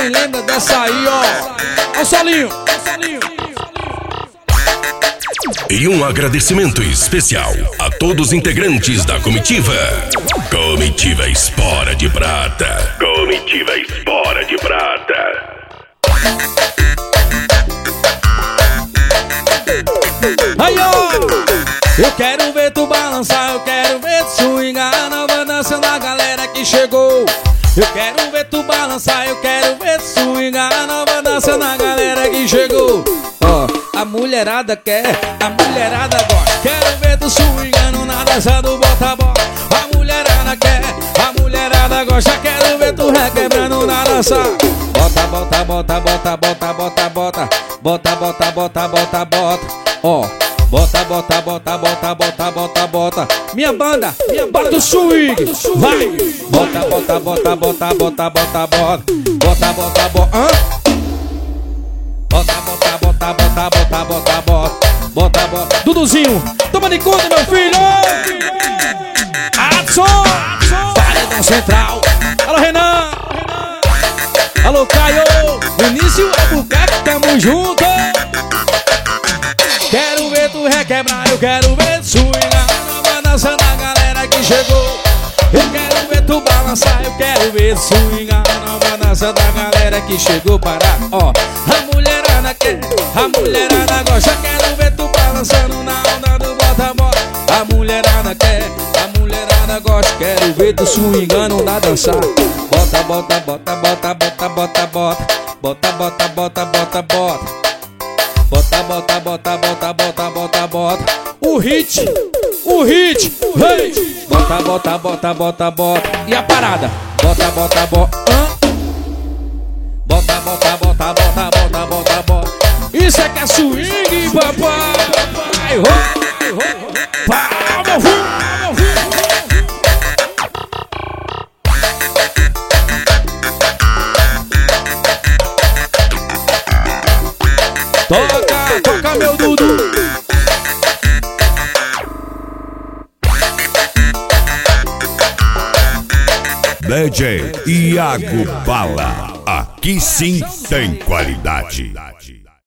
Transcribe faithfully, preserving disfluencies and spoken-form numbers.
Quem lembra dessa aí, ó? Ó o solinho. E um agradecimento especial a todos os integrantes da comitiva. Comitiva Espora de Prata. Comitiva Espora de Prata. Aí, ó! Eu quero ver tu balançar, eu quero ver tu swingar a nova dança da galera que chegou. Eu quero ver tu balançar, eu quero ver tu swingar a nova dança da galera que chegou. Ó, a mulherada quer, a mulherada gosta. Quero ver tu swingando na dança do bota-bota. A mulherada quer, a mulherada gosta. Quero ver tu requebrando na dança. Bota, bota, bota, bota, bota, bota, bota. Bota, bota, bota, bota, bota. Ó, bota, bota, bota, bota, bota, bota, bota. Minha banda, minha banda do swing. Vai! Bota, bota, bota, bota, bota, bota, bota. Bota, bota, bota, hã? Bota, bota, bota, bota, bota, bota, bota. Bota, bota. Duduzinho, toma de conta, meu filho! Adson! Paredão Central. Alô, Renan! Alô, Caio! Vinícius Albuquerque, tamo junto! Quero ver tu requebrar, eu quero ver tu swingar a nova dança da galera que chegou. Eu quero ver tu balançar, eu quero ver tu swingar a nova dança da galera que chegou para. Ó, a mulherada quer, a mulherada gosta. Quero ver tu balançando na onda do bota-bota. A mulherada quer, a mulherada gosta. Quero ver tu swingando na dança. Bota, bota, bota, bota, bota, bota, bota. Bota, bota, bota, bota, bota. Bota, bota, bota, bota, bota, bota, bota. O hit, o hit, hey! Bota, bota, bota, bota, bota. E a parada? Bota, bota, bota, hã? Bota, bota, bota, bota, bota, bota, bota. Isso é que é swing, papai! Vai, vai, meu filho! Toca, toca meu Dudu. D J Iago Bala. Aqui sim tem qualidade.